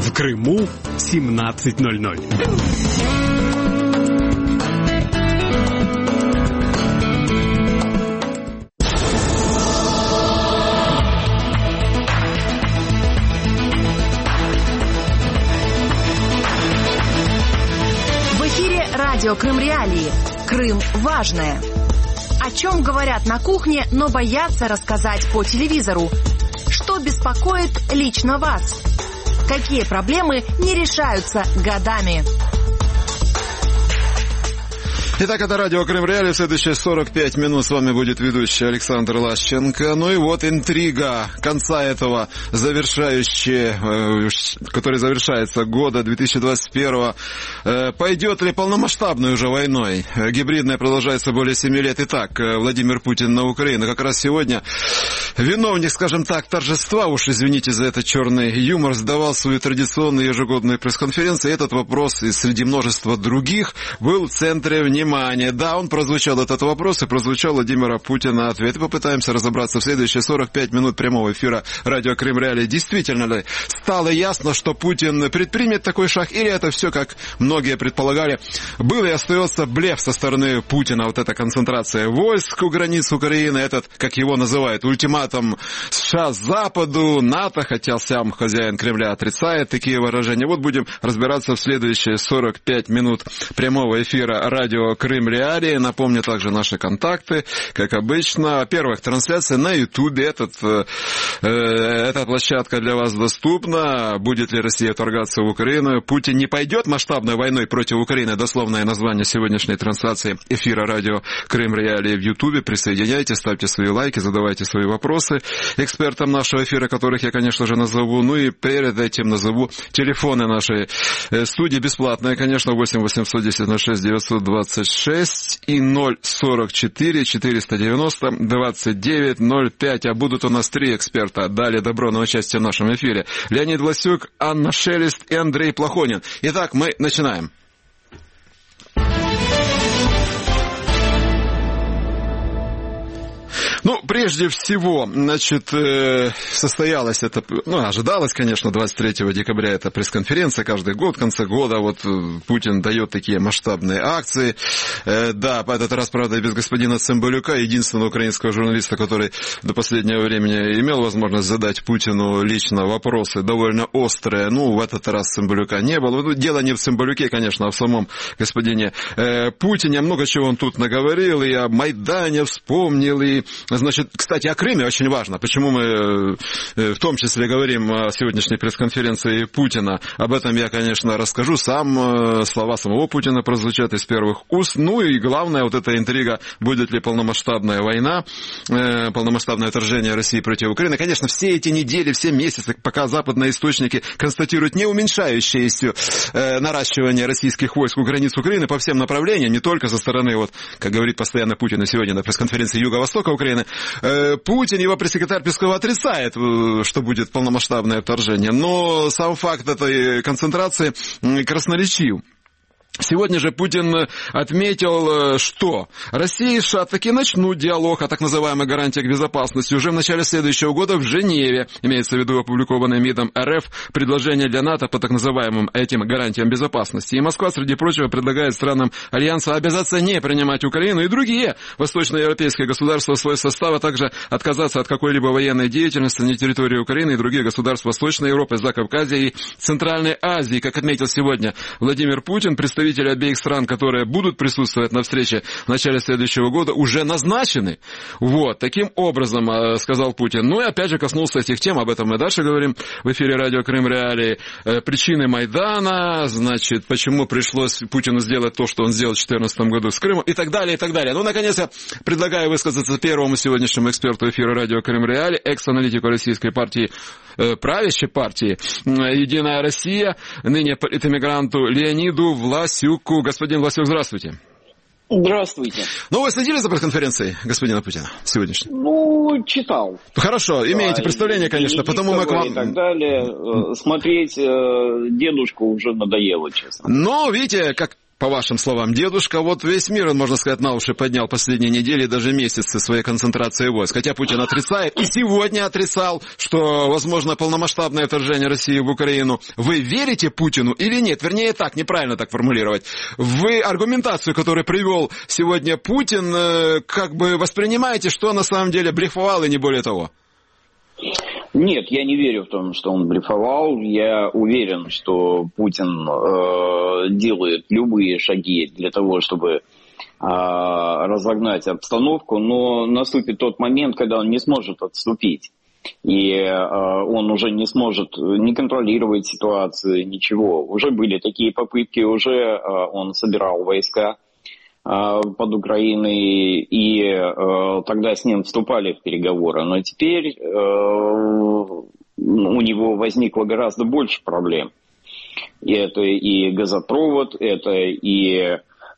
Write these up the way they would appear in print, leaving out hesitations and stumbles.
В Крыму 17:00. Радио Крым Реалии. Крым важное. О чем говорят на кухне, но боятся рассказать по телевизору? Что беспокоит лично вас? Какие проблемы не решаются годами? Итак, это радио Крым Реалии. В следующие 45 минут с вами будет ведущий Александр Лащенко. Ну и вот интрига конца этого который завершается года 2021. Пойдет ли полномасштабной уже войной? Гибридная продолжается более 7 лет. Итак, Владимир Путин на Украину. Как раз сегодня виновник, скажем так, торжества, уж извините за этот черный юмор, сдавал свою традиционную ежегодную пресс-конференцию. И этот вопрос, и среди множества других, был в центре внимания. Да, он прозвучал, этот вопрос, и прозвучал Владимира Путина ответ. Попытаемся разобраться в следующие 45 минут прямого эфира радио Крым Реалии. Действительно ли стало ясно, что Путин предпримет такой шаг, или это все, как многие предполагали, был и остается блеф со стороны Путина, вот эта концентрация войск у границ Украины, этот, как его называют, ультиматум США Западу, НАТО, хотя сам хозяин Кремля отрицает такие выражения. Вот будем разбираться в следующие 45 минут прямого эфира радио Крым Реалии. Напомню также наши контакты, как обычно. Во-первых, трансляция на Ютубе. Эта площадка для вас доступна. Будет ли Россия вторгаться в Украину? Путин не пойдет масштабной войной против Украины. Дословное название сегодняшней трансляции эфира радио Крым Реалии в Ютубе. Присоединяйтесь, ставьте свои лайки, задавайте свои вопросы экспертам нашего эфира, которых я, конечно же, назову. Ну и перед этим назову телефоны нашей студии. Бесплатные, конечно, 8 810 06 926 и 044 490 29 05. А будут у нас 3 эксперта. Дали добро на участие в нашем эфире. Леонид Власюк, Анна Шелест и Андрей Плохонин. Итак, мы начинаем. Ну, прежде всего, значит, состоялась это, ожидалось, конечно, 23 декабря эта пресс-конференция каждый год, в конце года, вот Путин дает такие масштабные акции. Да, в этот раз, правда, без господина Цымбалюка, единственного украинского журналиста, который до последнего времени имел возможность задать Путину лично вопросы довольно острые. В этот раз Цымбалюка не было. Дело не в Цымбалюке, конечно, а в самом господине Путине. Много чего он тут наговорил, и о Майдане вспомнил, и значит, кстати, о Крыме очень важно. Почему мы в том числе говорим о сегодняшней пресс-конференции Путина? Об этом я, конечно, расскажу. Слова самого Путина прозвучат из первых уст. Ну и главное, вот эта интрига, будет ли полномасштабная война, полномасштабное вторжение России против Украины. Конечно, все эти недели, все месяцы, пока западные источники констатируют не уменьшающееся наращивание российских войск у границ Украины по всем направлениям, не только со стороны, вот, как говорит постоянно Путин сегодня на пресс-конференции Юго-Востока Украины, Путин, его пресс-секретарь Песков, отрицает, что будет полномасштабное вторжение. Но сам факт этой концентрации красноречив. Сегодня же Путин отметил, что Россия и США таки начнут диалог о так называемых гарантиях безопасности уже в начале следующего года в Женеве. Имеется в виду опубликованное МИДом РФ предложение для НАТО по так называемым этим гарантиям безопасности. И Москва, среди прочего, предлагает странам Альянса обязаться не принимать Украину и другие восточноевропейские государства в свой состав, а также отказаться от какой-либо военной деятельности на территории Украины и других государств Восточной Европы, Закавказья и Центральной Азии. Как отметил сегодня Владимир Путин, представители обеих стран, которые будут присутствовать на встрече в начале следующего года, уже назначены. Вот, таким образом, сказал Путин. Ну и опять же коснулся этих тем, об этом мы дальше говорим в эфире радио Крым Реалии. Причины Майдана, значит, почему пришлось Путину сделать то, что он сделал в 2014 году с Крымом, и так далее, и так далее. Ну, наконец, я предлагаю высказаться первому сегодняшнему эксперту эфира радио Крым Реалии, экс-аналитику российской партии, правящей партии «Единая Россия», ныне политэмигранту Леониду Власюку. Господин Власюк, здравствуйте. Здравствуйте. Ну, вы следили за пресс-конференцией господина Путина сегодняшней? Ну, читал. Хорошо, имеете представление, конечно, потому мы к вам... И так далее. Смотреть дедушку уже надоело, честно. Ну, видите, как по вашим словам, дедушка. Вот весь мир, он, можно сказать, на уши поднял последние недели, даже месяцы своей концентрации войск. Хотя Путин отрицает, и сегодня отрицал, что возможно полномасштабное вторжение России в Украину. Вы верите Путину или нет? Вернее, так, неправильно так формулировать. Вы аргументацию, которую привел сегодня Путин, как бы воспринимаете, что на самом деле блефовал и не более того? Нет, я не верю в том, что он блефовал. Я уверен, что Путин делает любые шаги для того, чтобы разогнать обстановку, но наступит тот момент, когда он не сможет отступить. И он уже не сможет не контролировать ситуацию, ничего. Уже были такие попытки, уже он собирал войска под Украиной, и тогда с ним вступали в переговоры. Но теперь у него возникло гораздо больше проблем. Это и газопровод, это и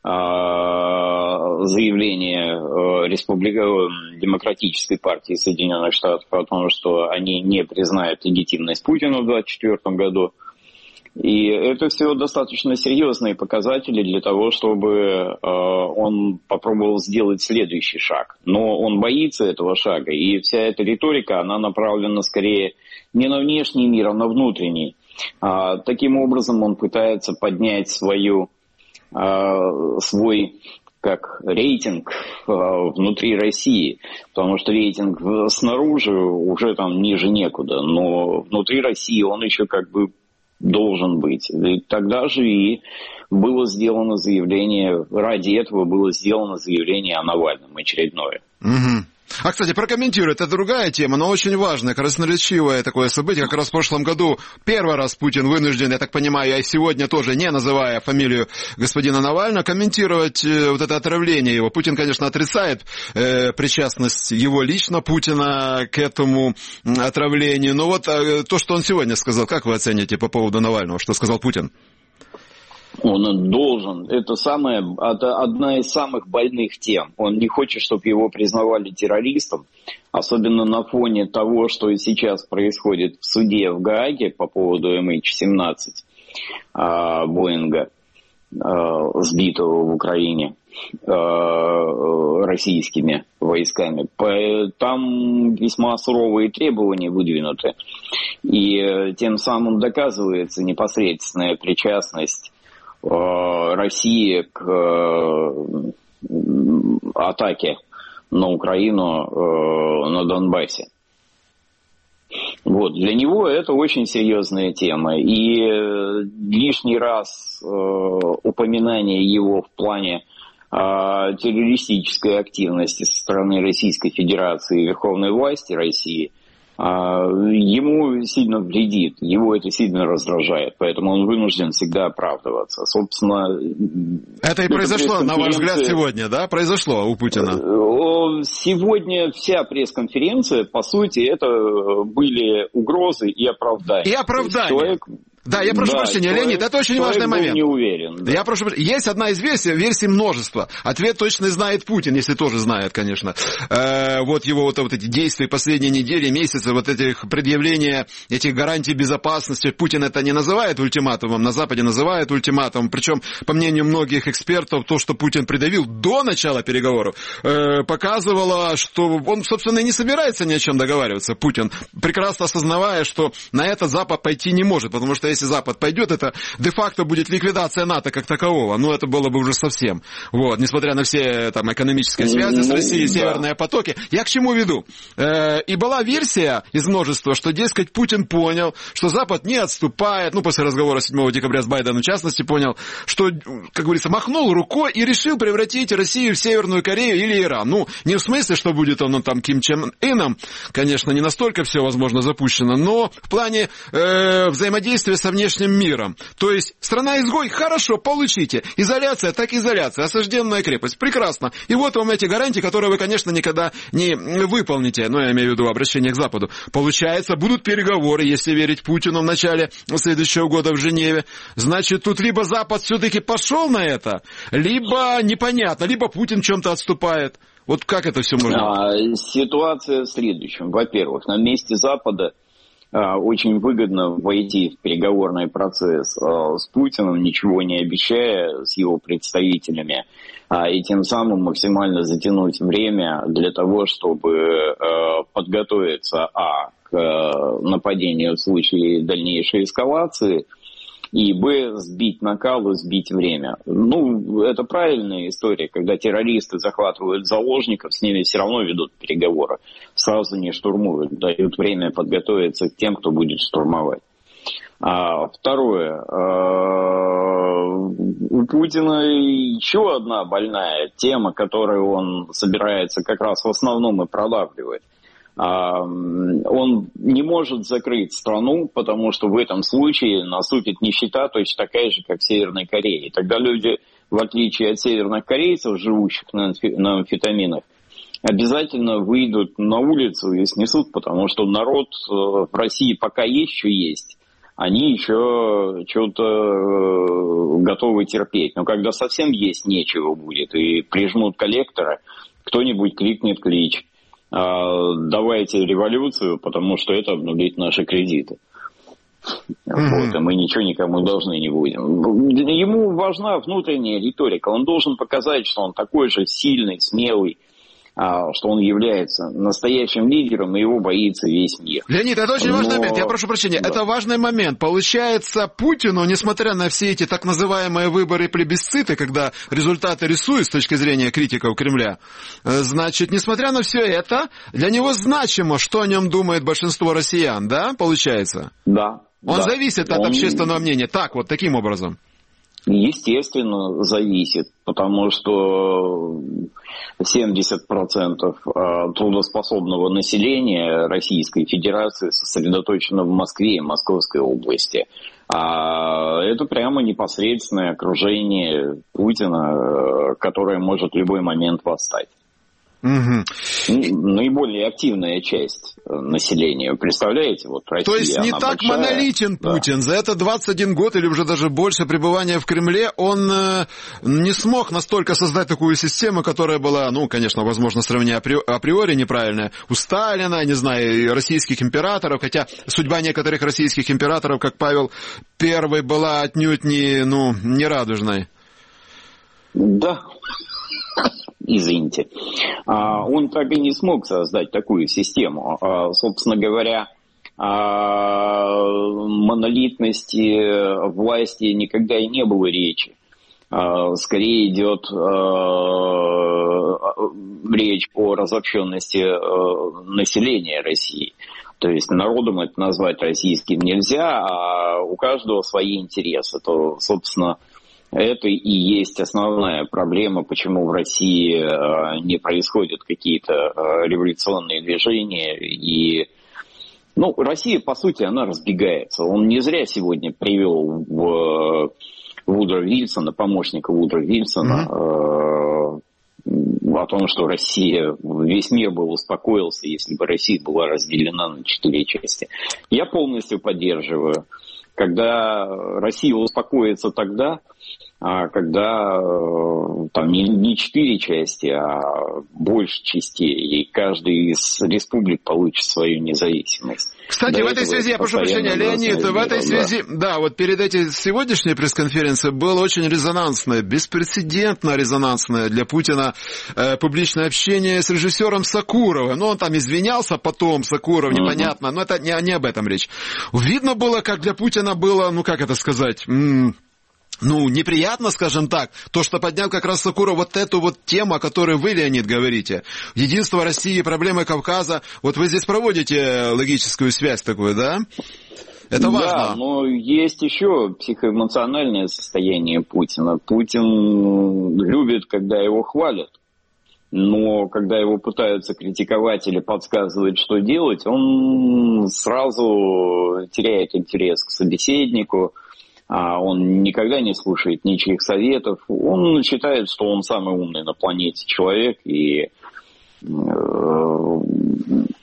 заявление Демократической партии Соединенных Штатов о том, что они не признают легитимность Путина в 2024 году. И это все достаточно серьезные показатели для того, чтобы он попробовал сделать следующий шаг. Но он боится этого шага, и вся эта риторика, она направлена скорее не на внешний мир, а на внутренний. Таким образом он пытается поднять свой рейтинг внутри России, потому что рейтинг снаружи уже там ниже некуда, но внутри России он еще как бы должен быть. И тогда же и было сделано заявление, ради этого было сделано заявление о Навальном очередное. Угу. А, кстати, прокомментирую, это другая тема, но очень важная, красноречивое такое событие. Как раз в прошлом году первый раз Путин вынужден, я так понимаю, и сегодня тоже, не называя фамилию господина Навального, комментировать вот это отравление его. Путин, конечно, отрицает причастность его лично, Путина, к этому отравлению. Но вот то, что он сегодня сказал, как вы оцените по поводу Навального, что сказал Путин? Он должен. Это одна из самых больных тем. Он не хочет, чтобы его признавали террористом, особенно на фоне того, что сейчас происходит в суде в Гааге по поводу MH17 Боинга, сбитого в Украине российскими войсками. Там весьма суровые требования выдвинуты. И тем самым доказывается непосредственная причастность России к атаке на Украину на Донбассе. Вот. Для него это очень серьезная тема. И лишний раз упоминание его в плане террористической активности со стороны Российской Федерации и Верховной власти России ему сильно вредит, его это сильно раздражает, поэтому он вынужден всегда оправдываться. Собственно, это и произошло, на ваш взгляд, сегодня, да? Произошло у Путина? Сегодня вся пресс-конференция, по сути, это были угрозы и оправдания. И оправдания. Да, я прошу прощения, Леонид, это очень важный момент. Не уверен. Да. Я прошу прощения. Есть одна из версий множество. Ответ точно знает Путин, если тоже знает, конечно. Вот его вот эти действия последние недели, месяцы, вот этих предъявления этих гарантий безопасности. Путин это не называет ультиматумом, на Западе называют ультиматумом. Причем, по мнению многих экспертов, то, что Путин предъявил до начала переговоров, показывало, что он, собственно, и не собирается ни о чем договариваться. Путин, прекрасно осознавая, что на это Запад пойти не может, потому что если Запад пойдет, это де-факто будет ликвидация НАТО как такового. Ну, это было бы уже совсем. Вот, несмотря на все там экономические связи с Россией, северные потоки. Я к чему веду? И была версия из множества, что, дескать, Путин понял, что Запад не отступает, ну, после разговора 7 декабря с Байденом, в частности, понял, что, как говорится, махнул рукой и решил превратить Россию в Северную Корею или Иран. Ну, не в смысле, что будет он там Ким Чен Ыном, конечно, не настолько все, возможно, запущено, но в плане взаимодействия со внешним миром. То есть страна-изгой, хорошо, получите. Изоляция, так изоляция. Осажденная крепость, прекрасно. И вот вам эти гарантии, которые вы, конечно, никогда не выполните. Ну, я имею в виду обращение к Западу. Получается, будут переговоры, если верить Путину, в начале следующего года в Женеве. Значит, тут либо Запад все-таки пошел на это, либо непонятно, либо Путин в чем-то отступает. Вот как это все можно? Ситуация в следующем. Во-первых, на месте Запада очень выгодно войти в переговорный процесс с Путиным, ничего не обещая, с его представителями, и тем самым максимально затянуть время для того, чтобы подготовиться к нападению в случае дальнейшей эскалации, и сбить накал и сбить время. Это правильная история, когда террористы захватывают заложников, с ними все равно ведут переговоры, сразу не штурмуют, дают время подготовиться к тем, кто будет штурмовать. Второе. У Путина еще одна больная тема, которую он собирается как раз в основном и продавливать. Он не может закрыть страну, потому что в этом случае наступит нищета точно такая же, как в Северной Корее. Тогда люди, в отличие от северных корейцев, живущих на амфетаминах, обязательно выйдут на улицу и снесут, потому что народ в России пока еще есть. Они еще что-то готовы терпеть. Но когда совсем есть нечего будет и прижмут коллектора, кто-нибудь крикнет клич: давайте революцию, потому что это обнулит наши кредиты. Вот, и мы ничего никому должны не будем. Ему важна внутренняя риторика. Он должен показать, что он такой же сильный, смелый, что он является настоящим лидером, и его боится весь мир. Леонид, это очень важный момент, я прошу прощения, да. Это важный момент. Получается, Путину, несмотря на все эти так называемые выборы плебисциты, когда результаты рисуют с точки зрения критиков Кремля, значит, несмотря на все это, для него значимо, что о нем думает большинство россиян, да, получается? Да. Он зависит от общественного мнения, таким образом. Естественно, зависит, потому что 70% трудоспособного населения Российской Федерации сосредоточено в Москве и Московской области. А это прямо непосредственное окружение Путина, которое может в любой момент восстать. Угу. Наиболее активная часть населения, представляете, вот Россия. То есть не так большая, монолитен Путин. Да. За это 21 год или уже даже больше пребывания в Кремле он не смог настолько создать такую систему, которая была, конечно, возможно, сравнение априори неправильная. У Сталина, не знаю, российских императоров, хотя судьба некоторых российских императоров, как Павел I, была отнюдь не радужной. Да. Извините. Он так и не смог создать такую систему. Собственно говоря, о монолитности власти никогда и не было речи. Скорее идет речь о разобщенности населения России. То есть народом это назвать российским нельзя, а у каждого свои интересы. То, собственно, это и есть основная проблема, почему в России не происходят какие-то революционные движения. И, Россия, по сути, она разбегается. Он не зря сегодня привел Вудро Вильсона, помощника Вудро Вильсона, о том, что весь мир бы успокоился, если бы Россия была разделена на 4 части. Я полностью поддерживаю. Когда Россия успокоится тогда, когда там не 4 части, а больше частей, и каждый из республик получит свою независимость. Кстати, в этой связи, я прошу прощения, Леонид, в этой связи, вот перед этой сегодняшней пресс-конференцией было очень резонансное, беспрецедентно резонансное для Путина публичное общение с режиссером Сокуровым. Он там извинялся потом, Сокуров, непонятно, но это не об этом речь. Видно было, как для Путина было, неприятно, скажем так, то, что поднял как раз Сокуров вот эту вот тему, о которой вы, Леонид, говорите. Единство России, проблемы Кавказа. Вот вы здесь проводите логическую связь такую, да? Это важно. Да, но есть еще психоэмоциональное состояние Путина. Путин любит, когда его хвалят. Но когда его пытаются критиковать или подсказывать, что делать, он сразу теряет интерес к собеседнику. Он никогда не слушает ничьих советов. Он считает, что он самый умный на планете человек. И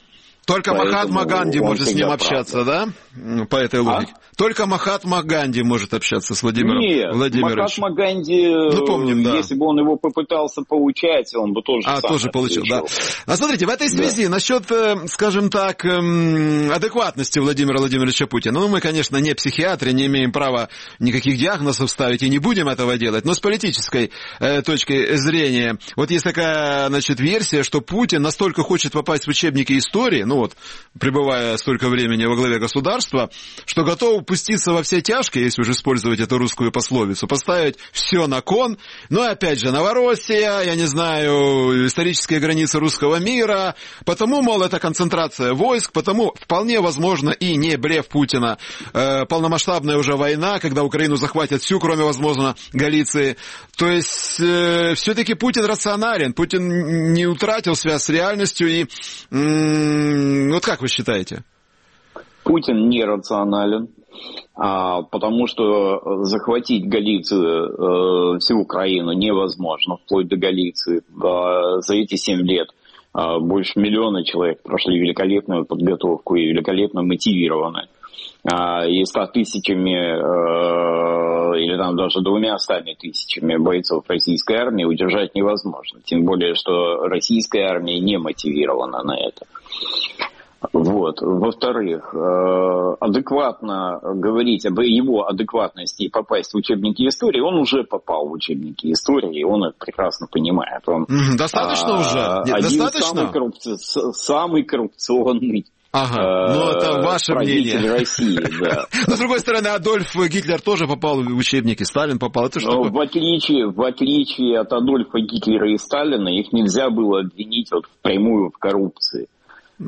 Только Махатма Ганди может с ним общаться, да? По этой логике. Только Махатма Ганди может общаться с Владимиром Владимировичем. Махатма Ганди, помним, да. Если бы он его попытался поучать, он бы тоже тоже получил, да. А смотрите, в этой связи, насчет, скажем так, адекватности Владимира Владимировича Путина. Ну, мы, конечно, не психиатры, не имеем права никаких диагнозов ставить и не будем этого делать, но с политической точки зрения, вот есть такая, значит, версия, что Путин настолько хочет попасть в учебники истории, ну вот, пребывая столько времени во главе государства, что готов пуститься во все тяжкие, если уже использовать эту русскую пословицу, поставить все на кон. Ну и опять же, Новороссия, я не знаю, исторические границы русского мира, потому, мол, это концентрация войск, потому вполне возможно и не блеф Путина, полномасштабная уже война, когда Украину захватят всю, кроме, возможно, Галиции. То есть, все-таки Путин рационален, Путин не утратил связь с реальностью, и вот как вы считаете? Путин нерационален, потому что захватить Галицию, всю Украину невозможно, вплоть до Галиции. За эти 7 лет больше 1 миллиона человек прошли великолепную подготовку и великолепно мотивированы. И 100 тысячами, или там даже 200 тысячами бойцов российской армии удержать невозможно. Тем более, что российская армия не мотивирована на это. Вот. Во-вторых, адекватно говорить об его адекватности и попасть в учебники истории, он уже попал в учебники истории, и он это прекрасно понимает. Он достаточно уже? Один достаточно? Самый коррупционный это ваше мнение. России, да. Но с другой стороны, Адольф Гитлер тоже попал в учебники, Сталин попал. Это что? В отличие от Адольфа Гитлера и Сталина, их нельзя было обвинить вот впрямую в коррупции. У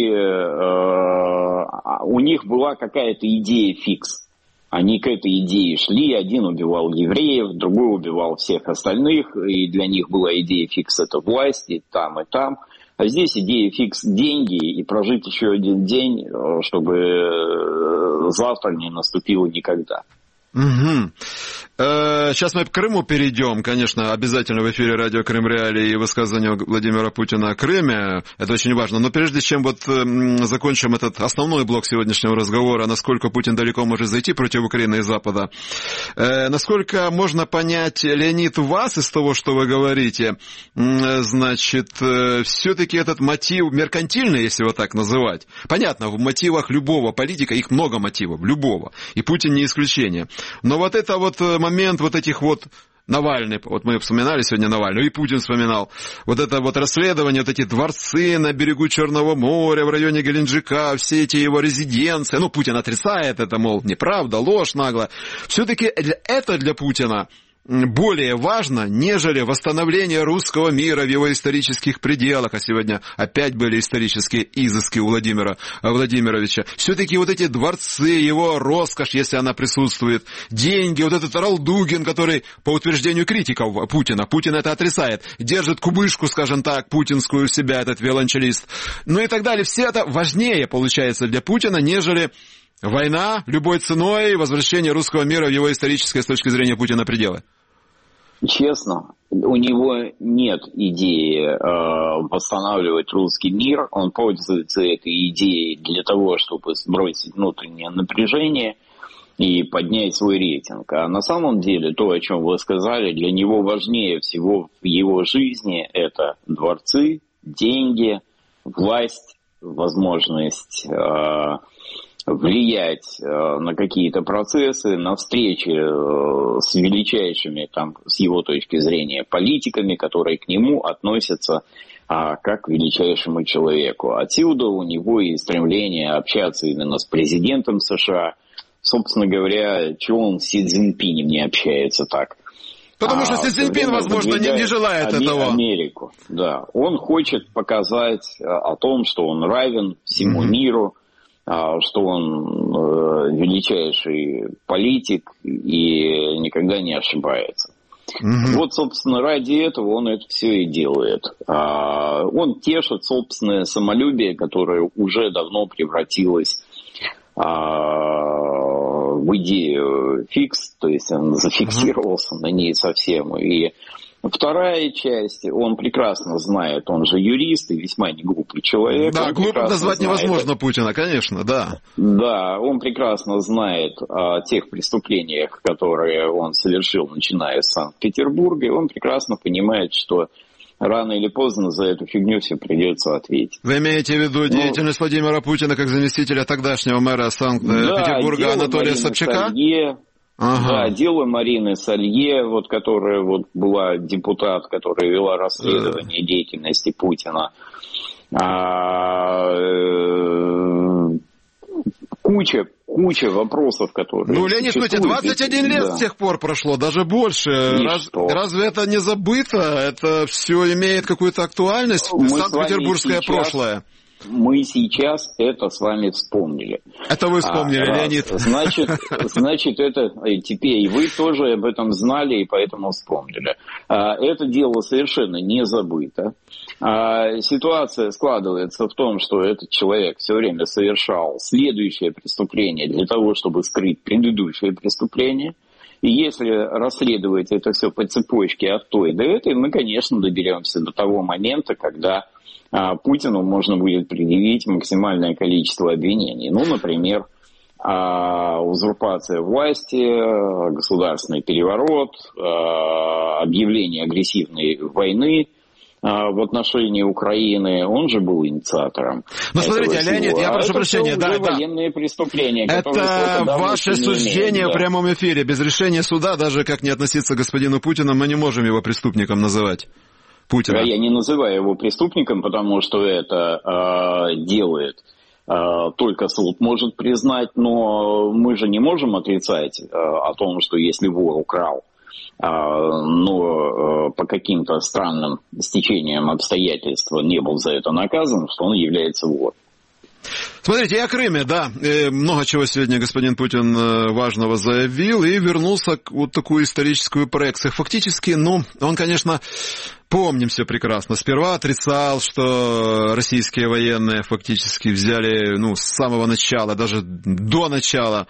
них была какая-то идея фикс. Они к этой идее шли, один убивал евреев, другой убивал всех остальных, и для них была идея фикс — это власть, и там, и там. А здесь идея фикс — деньги, и прожить еще один день, чтобы завтра не наступило никогда. Угу. Сейчас мы к Крыму перейдем, конечно, обязательно в эфире радио Крым Реалии и высказывания Владимира Путина о Крыме, это очень важно, но прежде чем вот закончим этот основной блок сегодняшнего разговора, насколько Путин далеко может зайти против Украины и Запада, насколько можно понять, Леонид, вас из того, что вы говорите, значит, все-таки этот мотив меркантильный, если его так называть, понятно, в мотивах любого политика, их много мотивов, любого, и Путин не исключение. Но вот это вот момент вот этих вот Навальный, вот мы вспоминали сегодня Навального, и Путин вспоминал, вот это вот расследование, вот эти дворцы на берегу Черного моря, в районе Геленджика, все эти его резиденции, ну, Путин отрицает это, мол, неправда, ложь нагло. Все-таки это для Путина более важно, нежели восстановление русского мира в его исторических пределах, а сегодня опять были исторические изыски у Владимира Владимировича. Все-таки вот эти дворцы, его роскошь, если она присутствует, деньги, вот этот Ралдугин, который, по утверждению критиков Путина, Путин это отрицает, держит кубышку, скажем так, путинскую у себя, этот виолончелист, ну и так далее. Все это важнее, получается, для Путина, нежели война любой ценой, возвращение русского мира в его историческое с точки зрения Путина пределы. Честно, у него нет идеи восстанавливать русский мир. Он пользуется этой идеей для того, чтобы сбросить внутреннее напряжение и поднять свой рейтинг. А на самом деле, то, о чем вы сказали, для него важнее всего в его жизни — это дворцы, деньги, власть, возможность влиять на какие-то процессы, на встречи с величайшими, там, с его точки зрения, политиками, которые к нему относятся как к величайшему человеку. Отсюда у него и стремление общаться именно с президентом США. Собственно говоря, чего он с Си Цзиньпинем не общается так? Потому что Си Цзиньпин, возможно, не желает этого. Америку, да. Он хочет показать о том, что он равен всему миру, что он величайший политик и никогда не ошибается. Вот, собственно, ради этого он это все и делает. Он тешит собственное самолюбие, которое уже давно превратилось в идею фикс, то есть он зафиксировался на ней совсем. И Вторая часть, он прекрасно знает, он же юрист и весьма не глупый человек. Да, глупым назвать невозможно Путина, конечно, да. Да, он прекрасно знает о тех преступлениях, которые он совершил, начиная с Санкт-Петербурга, и он прекрасно понимает, что рано или поздно за эту фигню все придется ответить. Вы имеете в виду деятельность Владимира Путина как заместителя тогдашнего мэра Санкт-Петербурга Анатолия Собчака? Да, дело Марины Салье, вот, которая вот, была депутат, которая вела расследование деятельности Путина. Куча вопросов, которые... Ну, Леонид, слушайте, 21 лет с тех пор прошло, даже больше. Разве это не забыто? Это все имеет какую-то актуальность? Санкт-Петербургское прошлое. Мы сейчас это с вами вспомнили. Это вы вспомнили, Леонид. Значит, это теперь и вы тоже об этом знали и поэтому вспомнили. Это дело совершенно не забыто. Ситуация складывается в том, что этот человек все время совершал следующее преступление для того, чтобы скрыть предыдущее преступление. И если расследовать это все по цепочке от той до этой, мы, конечно, доберемся до того момента, когда Путину можно будет предъявить максимальное количество обвинений. Ну, например, узурпация власти, государственный переворот, объявление агрессивной войны в отношении Украины. Он же был инициатором. Ну, смотрите, Леонид, я прошу прощения. Да, военные преступления. Это ваше суждение в прямом эфире. Без решения суда, даже как не относиться к господину Путину, мы не можем его преступником называть. Путина. Я не называю его преступником, потому что это делает только суд может признать, но мы же не можем отрицать о том, что если вор украл, но по каким-то странным стечениям обстоятельств не был за это наказан, что он является вором. Смотрите, и о Крыме, да, много чего сегодня господин Путин важного заявил и вернулся к вот такую историческую проекцию. Фактически, он, конечно, помним все прекрасно. Сперва отрицал, что российские военные фактически взяли, с самого начала, даже до начала,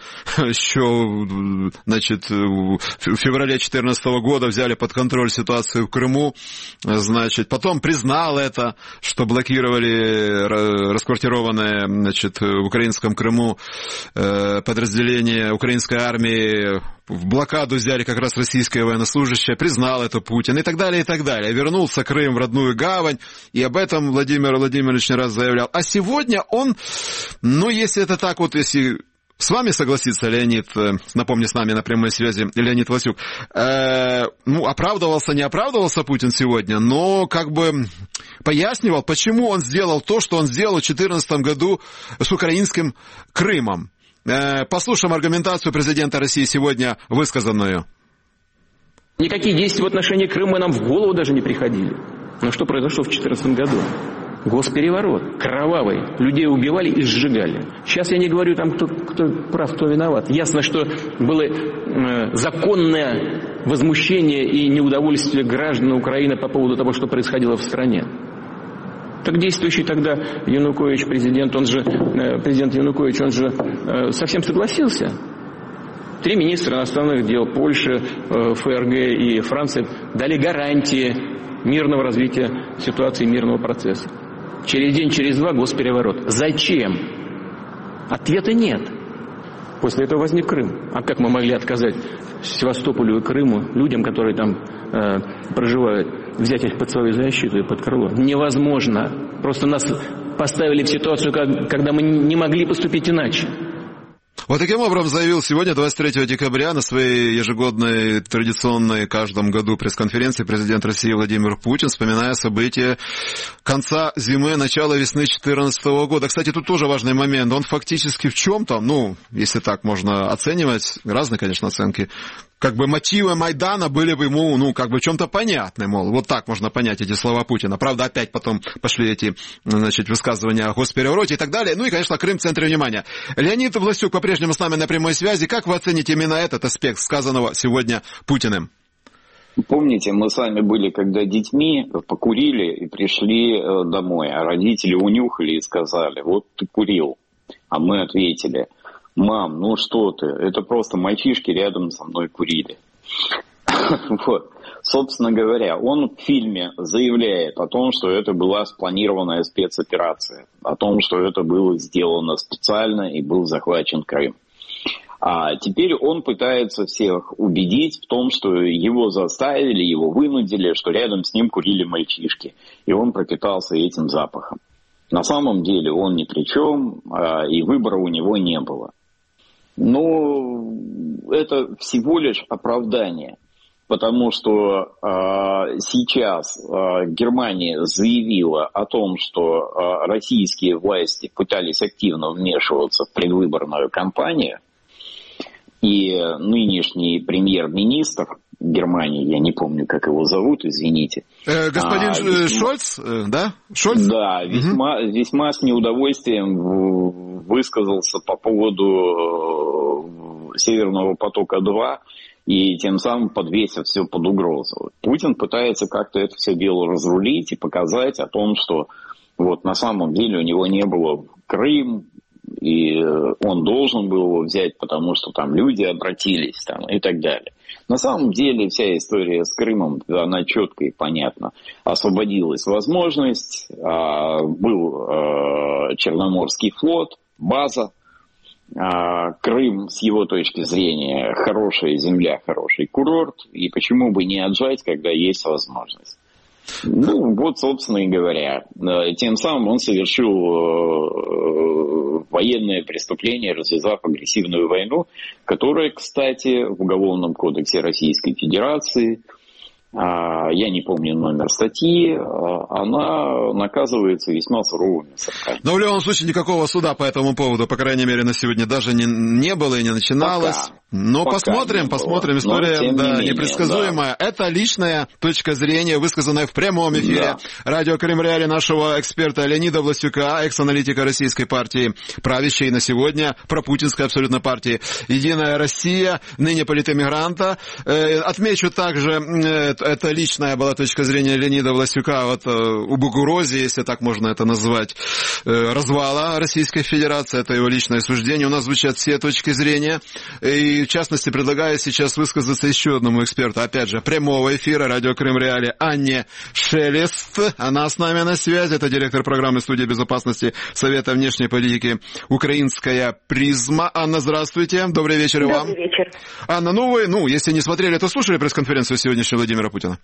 еще, значит, в феврале 2014 года взяли под контроль ситуацию в Крыму, значит, потом признал это, что блокировали расквартированные, значит, в украинском Крыму подразделения украинской армии, в блокаду взяли как раз российские военнослужащие, признал это Путин и так далее, и так далее. Вернулся Крым в родную гавань, и об этом Владимир Владимирович не раз заявлял. А сегодня он, если это так вот, если с вами согласится, Леонид, напомню, с нами на прямой связи Леонид Власюк, оправдывался, не оправдывался Путин сегодня, но как бы пояснивал, почему он сделал то, что он сделал в 2014 году с украинским Крымом. Послушаем аргументацию президента России сегодня высказанную. Никакие действия в отношении Крыма нам в голову даже не приходили. Но что произошло в 2014 году? Госпереворот, кровавый. Людей убивали и сжигали. Сейчас я не говорю там, кто прав, кто виноват. Ясно, что было законное возмущение и неудовольствие граждан Украины по поводу того, что происходило в стране. Так действующий тогда Янукович, президент Янукович, он же совсем согласился. 3 министра иностранных дел Польши, ФРГ и Франции дали гарантии мирного развития ситуации, мирного процесса. Через день, через два госпереворот. Зачем? Ответа нет. После этого возник Крым. А как мы могли отказать Севастополю и Крыму, людям, которые там проживают, взять их под свою защиту и под крыло? Невозможно. Просто нас поставили в ситуацию, когда мы не могли поступить иначе. Вот таким образом заявил сегодня, 23 декабря, на своей ежегодной, традиционной каждом году пресс-конференции президент России Владимир Путин, вспоминая события конца зимы, начала весны 2014 года. Кстати, тут тоже важный момент. Он фактически в чем-то, если так можно оценивать, разные, конечно, оценки, как бы мотивы Майдана были бы ему, в чем-то понятны, мол, вот так можно понять эти слова Путина. Правда, опять потом пошли эти, высказывания о госперевороте и так далее. И, конечно, Крым в центре внимания. Леонид Власюк по-прежнему с нами на прямой связи. Как вы оцените именно этот аспект сказанного сегодня Путиным? Помните, мы с вами были, когда детьми покурили и пришли домой, а родители унюхали и сказали: вот ты курил. А мы ответили: мам, что ты, это просто мальчишки рядом со мной курили. Вот. Собственно говоря, он в фильме заявляет о том, что это была спланированная спецоперация, о том, что это было сделано специально и был захвачен Крым. А теперь он пытается всех убедить в том, что его заставили, его вынудили, что рядом с ним курили мальчишки, и он пропитался этим запахом. На самом деле он ни при чем, и выбора у него не было. Но это всего лишь оправдание. Потому что сейчас Германия заявила о том, что российские власти пытались активно вмешиваться в предвыборную кампанию, и нынешний премьер-министр Германии, я не помню, как его зовут, извините. Господин Шольц, да? Шольц? Да, весьма с неудовольствием высказался по поводу Северного потока-2, и тем самым подвесив все под угрозу. Путин пытается как-то это все дело разрулить и показать о том, что вот на самом деле у него не было Крым, и он должен был его взять, потому что там люди обратились там, и так далее. На самом деле вся история с Крымом, она четко и понятна. Освободилась возможность, был Черноморский флот, база. Крым, с его точки зрения, хорошая земля, хороший курорт, и почему бы не отжать, когда есть возможность. Ну, вот, собственно и говоря. Тем самым он совершил военное преступление, развязав агрессивную войну, которая, кстати, в Уголовном кодексе Российской Федерации, я не помню номер статьи, она наказывается весьма суровыми сроками. Но в любом случае никакого суда по этому поводу, по крайней мере, на сегодня даже не было и не начиналось. Но посмотрим. История непредсказуемая. Да. Это личная точка зрения, высказанная в прямом эфире радио Крым Реалии нашего эксперта Леонида Власюка, экс-аналитика российской партии, правящей на сегодня, пропутинской абсолютно партии «Единая Россия», ныне политэмигранта. Отмечу также, это личная была точка зрения Леонида Власюка вот, об угрозе, если так можно это назвать, развала Российской Федерации. Это его личное суждение. У нас звучат все точки зрения. И, в частности, предлагаю сейчас высказаться еще одному эксперту, опять же, прямого эфира радио Крым Реалии, Анне Шелест. Она с нами на связи. Это директор программы студии безопасности Совета внешней политики «Украинская призма». Анна, здравствуйте. Добрый вечер и вам. Добрый вечер. Анна, вы, если не смотрели, то слушали пресс-конференцию сегодняшнего Владимира Путина?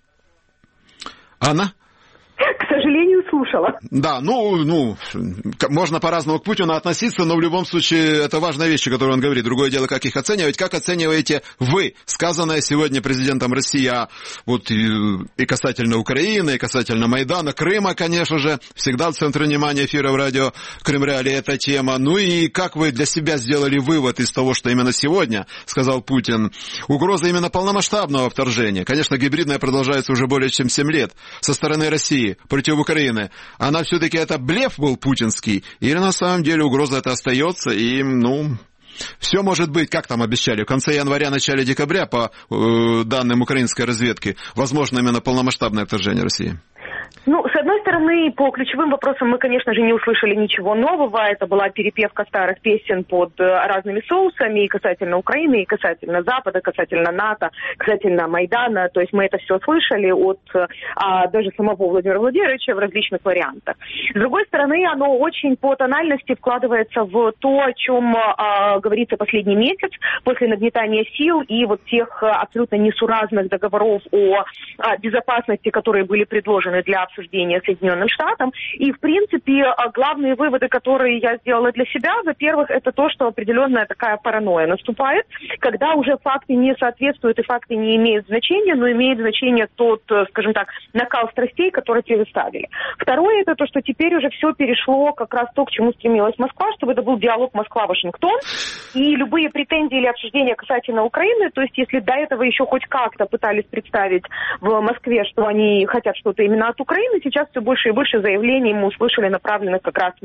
Анна? К сожалению, слушала. Да, можно по-разному к Путину относиться, но в любом случае это важные вещи, которые он говорит. Другое дело, как их оценивать. Как оцениваете вы сказанное сегодня президентом России, вот и касательно Украины, и касательно Майдана, Крыма, конечно же, всегда в центре внимания эфира в радио Крым Реалии эта тема. Ну и как вы для себя сделали вывод из того, что именно сегодня сказал Путин? Угроза именно полномасштабного вторжения. Конечно, гибридная продолжается уже более чем 7 лет со стороны России против Украины. Она все-таки это блеф был путинский? Или на самом деле угроза это остается? И, все может быть, как там обещали, в конце января, начале декабря, по данным украинской разведки, возможно именно полномасштабное вторжение России. С одной стороны, по ключевым вопросам мы, конечно же, не услышали ничего нового. Это была перепевка старых песен под разными соусами, и касательно Украины, и касательно Запада, касательно НАТО, касательно Майдана. То есть мы это все слышали от даже самого Владимира Владимировича в различных вариантах. С другой стороны, оно очень по тональности вкладывается в то, о чем говорится последний месяц, после нагнетания сил и вот тех абсолютно несуразных договоров о безопасности, которые были предложены для обсуждения Соединенным Штатам. И, в принципе, главные выводы, которые я сделала для себя, во-первых, это то, что определенная такая паранойя наступает, когда уже факты не соответствуют и факты не имеют значения, но имеет значение тот, скажем так, накал страстей, который предоставили. Второе, это то, что теперь уже все перешло как раз то, к чему стремилась Москва, чтобы это был диалог Москва-Вашингтон, и любые претензии или обсуждения касательно Украины, то есть если до этого еще хоть как-то пытались представить в Москве, что они хотят что-то именно от Украины, сейчас все больше и больше заявлений мы услышали, направленных как раз на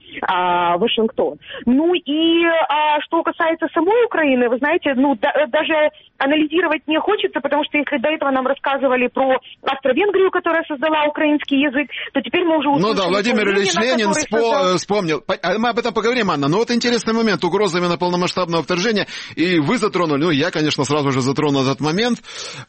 Вашингтон. Ну и что касается самой Украины, вы знаете, даже анализировать не хочется, потому что если до этого нам рассказывали про Австро-Венгрию, которая создала украинский язык, то теперь мы уже услышали... Ну да, Владимир Ильич Ленин вспомнил. Мы об этом поговорим, Анна. Но вот интересный момент, угроза именно полномасштабного вторжения, и вы затронули, я, конечно, сразу же затронул этот момент,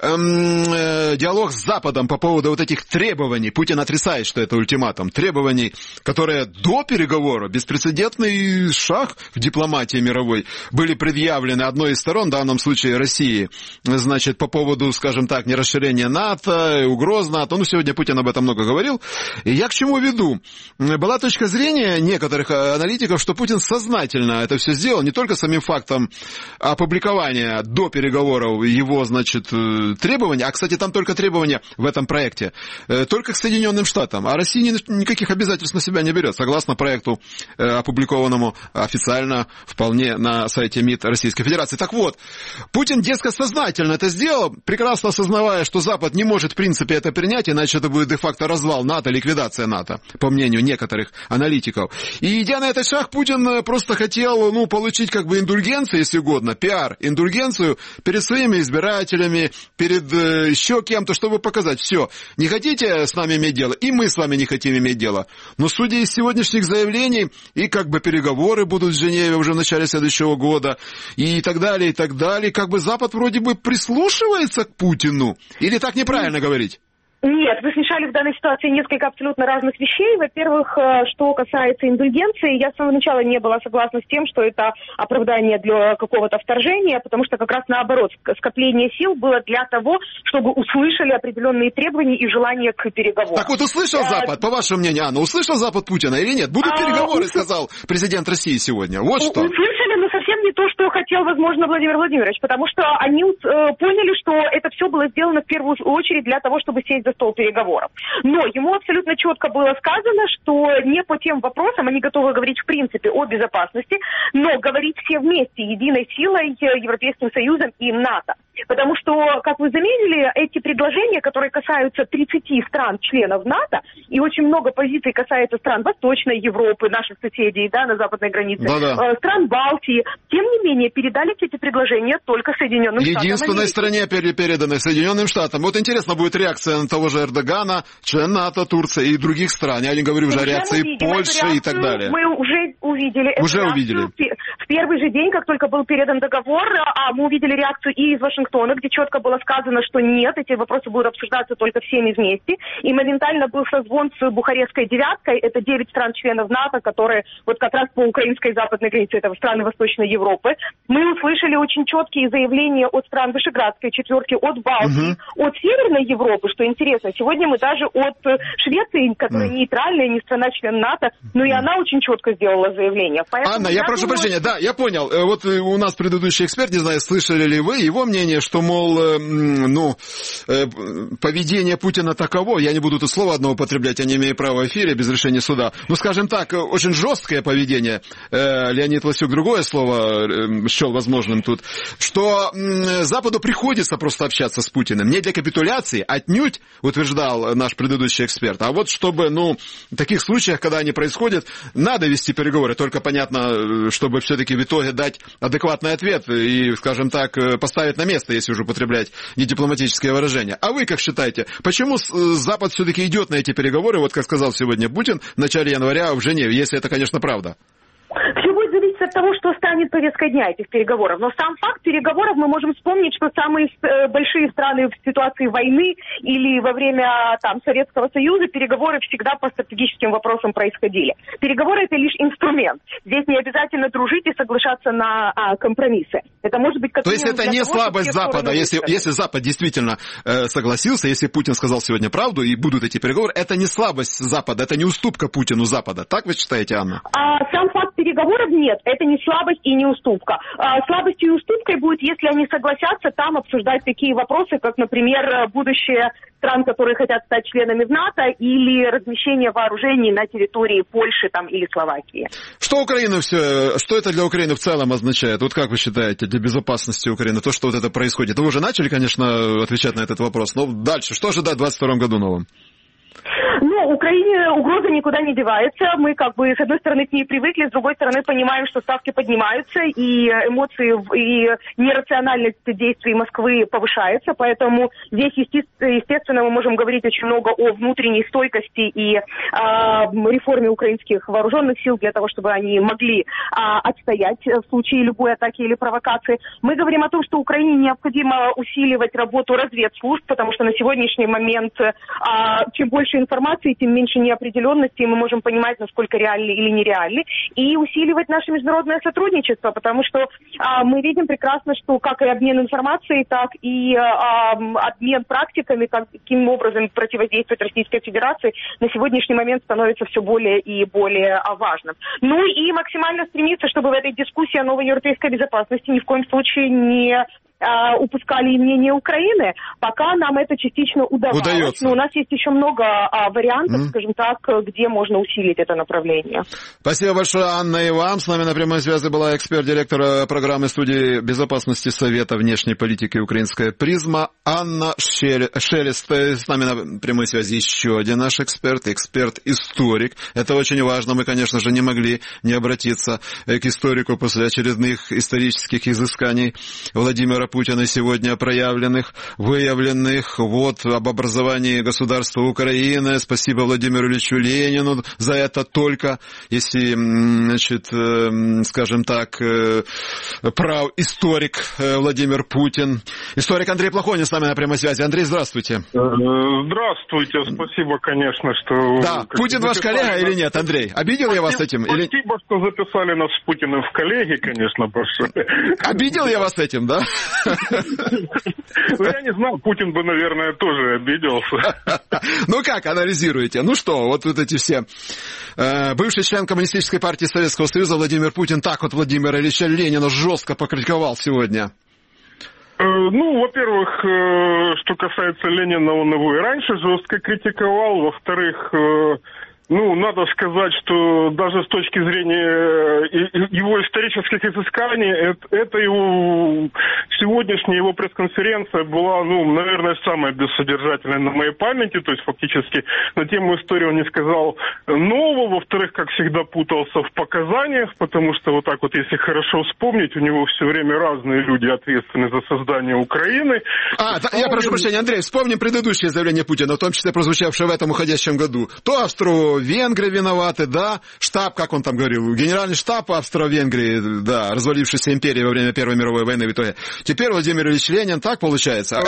диалог с Западом по поводу вот этих требований. Путин отрицает, что это ультиматум. Требований, которые до переговора, беспрецедентный шаг в дипломатии мировой, были предъявлены одной из сторон, в данном случае России, значит, по поводу, скажем так, нерасширения НАТО, угроз НАТО. Сегодня Путин об этом много говорил. И я к чему веду? Была точка зрения некоторых аналитиков, что Путин сознательно это все сделал, не только самим фактом опубликования до переговоров его, значит, требований, а, кстати, там только требования в этом проекте, только к Соединенным Штатам, а Россия никаких обязательств на себя не берет, согласно проекту, опубликованному официально вполне на сайте МИД Российской Федерации. Так вот, Путин, дескать, сознательно это сделал, прекрасно осознавая, что Запад не может, в принципе, это принять, иначе это будет де-факто развал НАТО, ликвидация НАТО, по мнению некоторых аналитиков. И идя на этот шаг, Путин просто хотел, получить как бы индульгенцию, если угодно, пиар-индульгенцию перед своими избирателями, перед еще кем-то, чтобы показать, все, не хотите с нами иметь дело, и мы с вами не хотим иметь дело. Но судя из сегодняшних заявлений, и как бы переговоры будут в Женеве уже в начале следующего года, и так далее, как бы Запад вроде бы прислушивается к Путину. Или так неправильно говорить? Нет, вы смешали в данной ситуации несколько абсолютно разных вещей. Во-первых, что касается индульгенции, я с самого начала не была согласна с тем, что это оправдание для какого-то вторжения, потому что как раз наоборот, скопление сил было для того, чтобы услышали определенные требования и желания к переговорам. Так вот, услышал Запад, по вашему мнению, Анна, услышал Запад Путина или нет? Будут переговоры, сказал президент России сегодня. Вот что. Услышали, но совсем не то, что хотел, возможно, Владимир Владимирович, потому что они поняли, что это все было сделано в первую очередь для того, чтобы сесть за стол переговоров. Но ему абсолютно четко было сказано, что не по тем вопросам, они готовы говорить в принципе о безопасности, но говорить все вместе, единой силой, Европейским Союзом и НАТО. Потому что, как вы заметили, эти предложения, которые касаются 30 стран-членов НАТО, и очень много позиций касается стран Восточной Европы, наших соседей, на западной границе, стран Балтии, тем не менее, передали эти предложения только Соединенным Штатам. Единственной стране переданы Соединенным Штатам. Вот интересно будет реакция на того же Эрдогана, член НАТО, Турции и других стран. Я не говорю уже о реакции Польши и так далее. Мы уже увидели эту реакцию. В первый же день, как только был передан договор, мы увидели реакцию и из Вашингтона, где четко было сказано, что нет, эти вопросы будут обсуждаться только всеми вместе. И моментально был созвон с Бухарестской девяткой. Это 9 стран-членов НАТО, которые вот как раз по украинской западной границе, это страны Восточной Европы. Мы услышали очень четкие заявления от стран Вышеградской четверки, от Балтии, от Северной Европы, что интересно. Сегодня мы даже от Швеции, которая нейтральная, не страна-член НАТО, но и она очень четко сделала заявление. Поэтому Анна, я прошу прощения, я понял. Вот у нас предыдущий эксперт, не знаю, слышали ли вы его мнение, что, мол, поведение Путина таково, я не буду тут слова одного употреблять, я не имею права в эфире без решения суда, но, скажем так, очень жесткое поведение, Леонид Лосюк другое слово счел возможным тут, что Западу приходится просто общаться с Путиным, не для капитуляции, отнюдь, утверждал наш предыдущий эксперт, а вот чтобы, в таких случаях, когда они происходят, надо вести переговоры, только понятно, чтобы все-таки в итоге дать адекватный ответ и, скажем так, поставить на место, если уже употреблять не дипломатическое выражение. А вы как считаете, почему Запад все-таки идет на эти переговоры, вот как сказал сегодня Путин, в начале января в Женеве, если это, конечно, правда? Все будет зависеть от того, что станет повесткой дня этих переговоров. Но сам факт переговоров мы можем вспомнить, что самые большие страны в ситуации войны или во время Советского Союза переговоры всегда по стратегическим вопросам происходили. Переговоры — это лишь инструмент. Здесь не обязательно дружить и соглашаться на компромиссы. Это может быть как То есть это не слабость Запада. Если Запад действительно согласился, если Путин сказал сегодня правду и будут эти переговоры, это не слабость Запада, это не уступка Путину Запада. Так вы считаете, Анна? Сам факт переговоров нет, это не слабость и не уступка. Слабостью и уступкой будет, если они согласятся там обсуждать такие вопросы, как, например, будущее стран, которые хотят стать членами в НАТО, или размещение вооружений на территории Польши или Словакии. Что это для Украины в целом означает? Вот как вы считаете, для безопасности Украины, то, что вот это происходит? Вы уже начали, конечно, отвечать на этот вопрос, но дальше, что ожидать в 2022 году новом? Украине угроза никуда не девается. Мы с одной стороны к ней привыкли, с другой стороны понимаем, что ставки поднимаются, и эмоции, и нерациональность действий Москвы повышается. Поэтому здесь, естественно, мы можем говорить очень много о внутренней стойкости и реформе украинских вооруженных сил для того, чтобы они могли отстоять в случае любой атаки или провокации. Мы говорим о том, что Украине необходимо усиливать работу разведслужб, потому что на сегодняшний момент чем больше информации, тем меньше неопределенности, и мы можем понимать, насколько реальны или нереальны, и усиливать наше международное сотрудничество, потому что мы видим прекрасно, что как и обмен информацией, так и обмен практиками, каким образом противодействовать Российской Федерации, на сегодняшний момент становится все более и более важным. Ну и максимально стремиться, чтобы в этой дискуссии о новой европейской безопасности ни в коем случае не упускали и мнение Украины, пока нам это частично удавалось. Но у нас есть еще много вариантов, скажем так, где можно усилить это направление. Спасибо большое, Анна, и вам. С нами на прямой связи была эксперт-директор программы студии безопасности Совета внешней политики «Украинская призма» Анна Шелест. С нами на прямой связи еще один наш эксперт-историк. Это очень важно. Мы, конечно же, не могли не обратиться к историку после очередных исторических изысканий Владимира Путина сегодня проявленных, выявленных, об образовании государства Украины. Спасибо Владимиру Ильичу Ленину за это только, если, скажем так, прав историк Владимир Путин. Историк Андрей Плохонин с нами на прямой связи. Андрей, здравствуйте. Здравствуйте, спасибо, конечно, что... Да, Путин ваш коллега или нет, Андрей? Обидел я вас этим? Спасибо, что записали нас с Путиным в коллеги, конечно, большое. Обидел я вас этим, да? Ну, я не знал, Путин бы, наверное, тоже обиделся. Ну как, анализируете? Ну что, вот эти все... Бывший член Коммунистической партии Советского Союза Владимир Путин так вот Владимира Ильича Ленина жестко покритиковал сегодня. Ну, во-первых, что касается Ленина, он его и раньше жестко критиковал. Во-вторых, надо сказать, что даже с точки зрения его исторических изысканий, это его сегодняшняя его пресс-конференция была, наверное, самая бессодержательная на моей памяти, то есть фактически на тему истории он не сказал нового. Во-вторых, как всегда, путался в показаниях, потому что вот так вот, если хорошо вспомнить, у него все время разные люди ответственны за создание Украины. Я прошу прощения, Андрей, вспомним предыдущее заявление Путина, в том числе прозвучавшее в этом уходящем году. То Австро-Венгры виноваты, да, штаб, как он там говорил, генеральный штаб Австро-Венгрии, да, развалившейся империи во время Первой мировой войны в итоге. Теперь Владимир Ильич Ленин, так получается?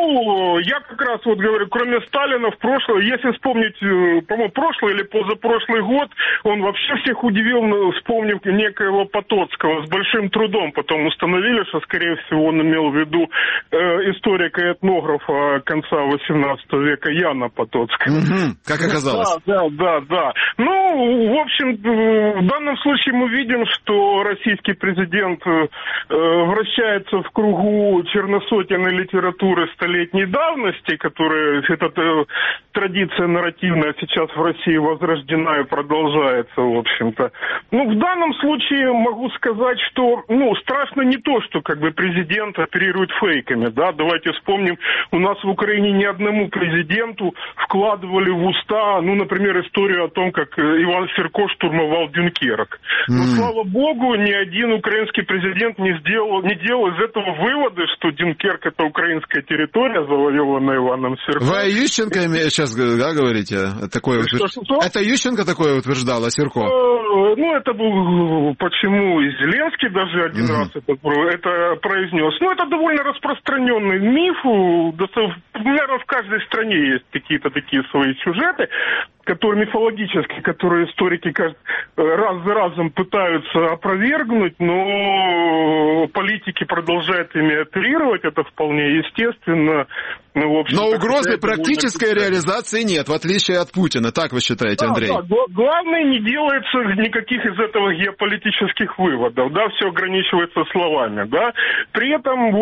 Я как раз вот говорю, кроме Сталина в прошлое, если вспомнить, по-моему, прошлый или позапрошлый год, он вообще всех удивил, вспомнив некоего Потоцкого, с большим трудом потом установили, что, скорее всего, он имел в виду историка и этнографа конца XVIII века Яна Потоцкого. Как оказалось. Да. В общем, в данном случае мы видим, что российский президент вращается в кругу черносотенной литературы столетней давности, которая, эта традиция нарративная сейчас в России возрождена и продолжается, в общем-то. В данном случае могу сказать, что, страшно не то, что президент оперирует фейками, да, давайте вспомним, у нас в Украине ни одному президенту вкладывали в уста, например, историю о том, как Иван Сирко штурмовал Дюнкерк. Но, слава богу, ни один украинский президент не делал из этого вывода, что Дюнкерк — это украинская территория, завоеванная Иваном Сирко. Вы о Ющенко сейчас, да, говорите? Это Ющенко такое утверждал, а Сирко? Это был, почему и Зеленский даже один раз это произнес. Это довольно распространенный миф. Наверное, в каждой стране есть какие-то такие свои сюжеты, которые мифологические, которые историки раз за разом пытаются опровергнуть, но политики продолжают ими оперировать, это вполне естественно. Но угрозы практической реализации нет, в отличие от Путина, так вы считаете, Андрей? Да. Главное, не делается никаких из этого геополитических выводов, да, все ограничивается словами, да. При этом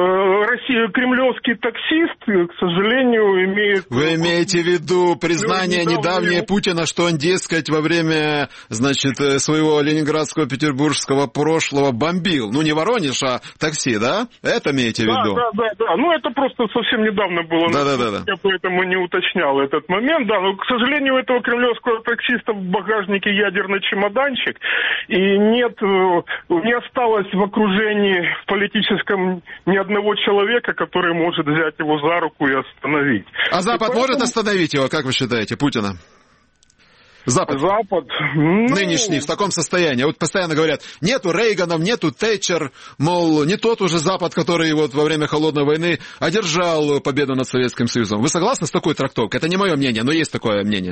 кремлевский таксист, к сожалению, имеет... Вы имеете в виду признание недавнее Путина, что он, дескать, во время, значит, своего ленинградского, петербургского прошлого бомбил. Ну, не Воронеж, а такси, да? Это имеете в виду? Да. Ну, это просто совсем недавно было. Да. Я поэтому не уточнял этот момент. Да, но, к сожалению, у этого кремлевского таксиста в багажнике ядерный чемоданчик. И не осталось в окружении политическом ни одного человека, который может взять его за руку и остановить. А Запад может остановить его, как вы считаете, Путина? Запад. Нынешний, в таком состоянии. Вот постоянно говорят, нету Рейганов, нету Тэтчер, мол, не тот уже Запад, который вот во время Холодной войны одержал победу над Советским Союзом. Вы согласны с такой трактовкой? Это не мое мнение, но есть такое мнение.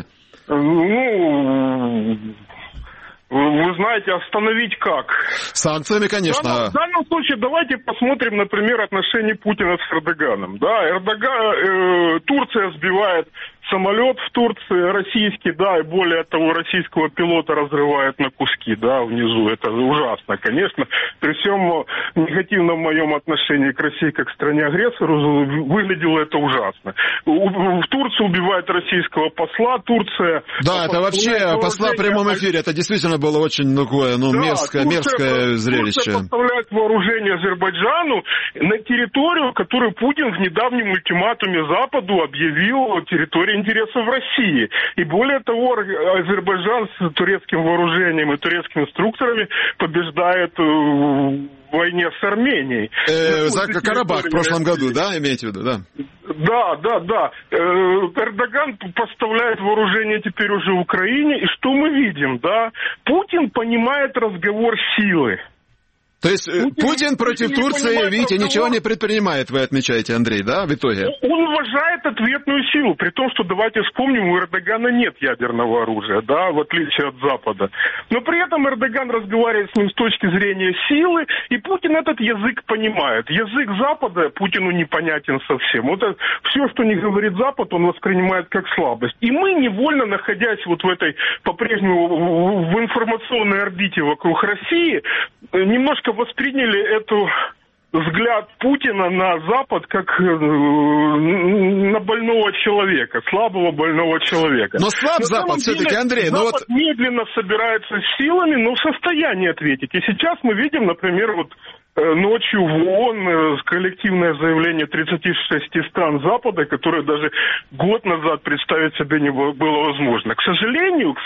Вы знаете, остановить как? Санкциями, конечно. В данном случае давайте посмотрим, например, отношения Путина с Эрдоганом. Да, Турция сбивает самолет в Турции, российский, да, и более того, российского пилота разрывает на куски, да, внизу. Это ужасно, конечно. При всем негативном моем отношении к России как к стране-агрессору выглядело это ужасно. В Турции убивает российского посла, Турция... Да, это вообще посла в прямом эфире, это действительно было очень такое, мерзкое зрелище. Турция поставляет вооружение Азербайджану на территорию, которую Путин в недавнем ультиматуме Западу объявил территорией интересов России. И более того, Азербайджан с турецким вооружением и турецкими инструкторами побеждает в войне с Арменией. За Карабах в прошлом году, да, имеете в виду, да? Да. Эрдоган поставляет вооружение теперь уже в Украине. И что мы видим, да? Путин понимает разговор силы. То есть Путин против Турции, видите, ничего не предпринимает, вы отмечаете, Андрей, да, в итоге? Он уважает ответную силу, при том, что, давайте вспомним, у Эрдогана нет ядерного оружия, да, в отличие от Запада. Но при этом Эрдоган разговаривает с ним с точки зрения силы, и Путин этот язык понимает. Язык Запада Путину непонятен совсем. Вот все, что не говорит Запад, он воспринимает как слабость. И мы, невольно находясь вот в этой, по-прежнему, в информационной орбите вокруг России, немножко восприняли эту взгляд Путина на Запад как на больного человека, слабого больного человека. Но слаб Запад все-таки, Андрей. Запад медленно собирается с силами, но в состоянии ответить. И сейчас мы видим, например, вот ночью в ООН коллективное заявление 36 стран Запада, которое даже год назад представить себе не было возможно. К сожалению,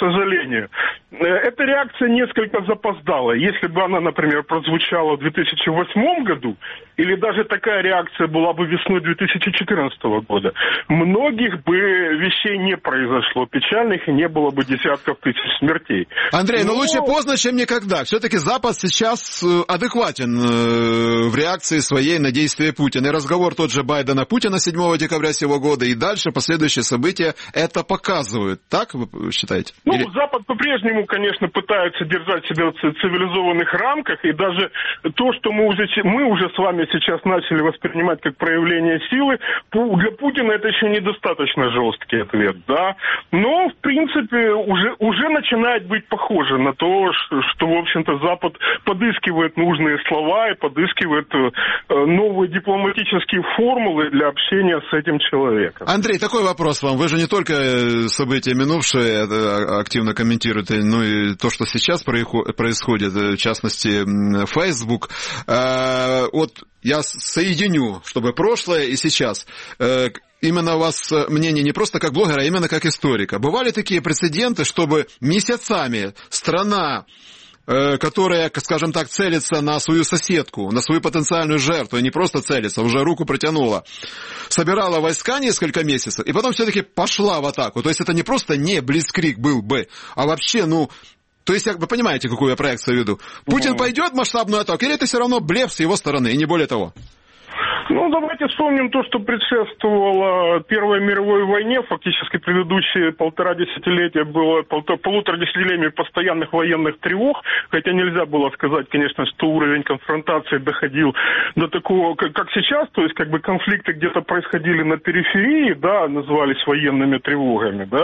эта реакция несколько запоздала. Если бы она, например, прозвучала в 2008 году, или даже такая реакция была бы весной 2014 года, многих бы вещей не произошло печальных, и не было бы десятков тысяч смертей. Андрей, но лучше поздно, чем никогда. Все-таки Запад сейчас адекватен в реакции своей на действия Путина. И разговор тот же Байдена-Путина 7 декабря сего года и дальше последующие события это показывают. Так вы считаете? Запад по-прежнему, конечно, пытается держать себя в цивилизованных рамках, и даже то, что мы уже с вами сейчас начали воспринимать как проявление силы, для Путина это еще недостаточно жесткий ответ, да. Но, в принципе, уже начинает быть похоже на то, что, в общем-то, Запад подыскивает нужные слова и подыскивает новые дипломатические формулы для общения с этим человеком. Андрей, такой вопрос вам. Вы же не только события минувшие активно комментируете, но и то, что сейчас происходит, в частности, Facebook. Вот я соединю, чтобы прошлое и сейчас. Именно у вас мнение не просто как блогера, а именно как историка. Бывали такие прецеденты, чтобы месяцами страна, которая, скажем так, целится на свою соседку, на свою потенциальную жертву, и не просто целится, уже руку протянула, собирала войска несколько месяцев, и потом все-таки пошла в атаку. То есть это не просто не блицкриг был бы, а вообще, то есть вы понимаете, какую я проекцию веду. Путин пойдет в масштабную атаку, или это все равно блеф с его стороны, и не более того? Давайте вспомним то, что предшествовало Первой мировой войне. Фактически предыдущие 1,5 десятилетия было 1,5 десятилетия постоянных военных тревог. Хотя нельзя было сказать, конечно, что уровень конфронтации доходил до такого, как сейчас. То есть, конфликты где-то происходили на периферии, да, назывались военными тревогами, да.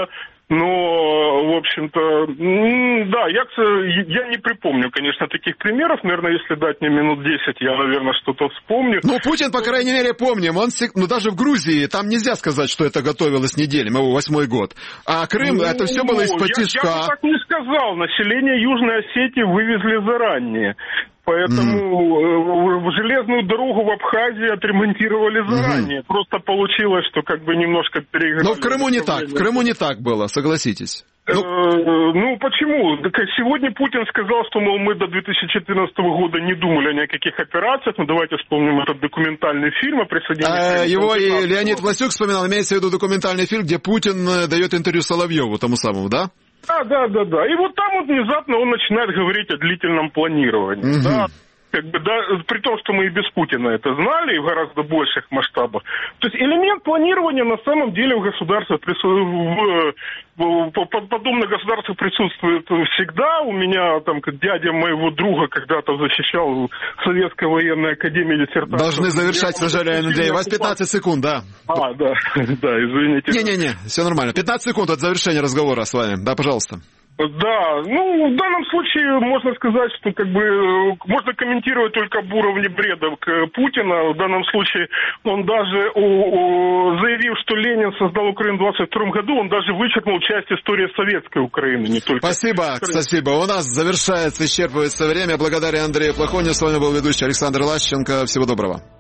Но, в общем-то, да, я не припомню, конечно, таких примеров. Наверное, если дать мне минут 10, я, наверное, что-то вспомню. Ну, Путин, по крайней мере, помним. Он, даже в Грузии, там нельзя сказать, что это готовилось неделями, его 8-й год. А Крым, это все было из-под тишка. Я бы так не сказал. Население Южной Осетии вывезли заранее. Поэтому железную дорогу в Абхазии отремонтировали заранее. Просто получилось, что как бы немножко переиграли. Но в Крыму не так. В Крыму не так было, согласитесь. Ну, почему? Сегодня Путин сказал, что, мол, мы до 2014 года не думали о никаких операциях. Ну, давайте вспомним этот документальный фильм о присоединении. Его и Леонид Власюк вспоминал, имеется в виду документальный фильм, где Путин дает интервью Соловьеву, тому самому, да? Да. И вот там вот внезапно он начинает говорить о длительном планировании. Да? При том, что мы и без Путина это знали, и в гораздо больших масштабах. То есть элемент планирования на самом деле в государстве, в подобных государствах присутствует всегда. У меня, там, дядя моего друга когда-то защищал в Советской военной академии диссертацию. Должны завершать, к сожалению, Андрей. У вас 15 секунд, да. Да, извините. Не, все нормально. 15 секунд от завершения разговора с вами. Да, пожалуйста. Да, ну, в данном случае можно сказать, что как бы можно комментировать только об уровне бреда Путина. В данном случае он даже, заявив, что Ленин создал Украину в 22 году, он даже вычеркнул часть истории советской Украины, не только... Спасибо. У нас завершается, исчерпывается время. Благодаря Андрею Плохонину. С вами был ведущий Александр Лащенко. Всего доброго.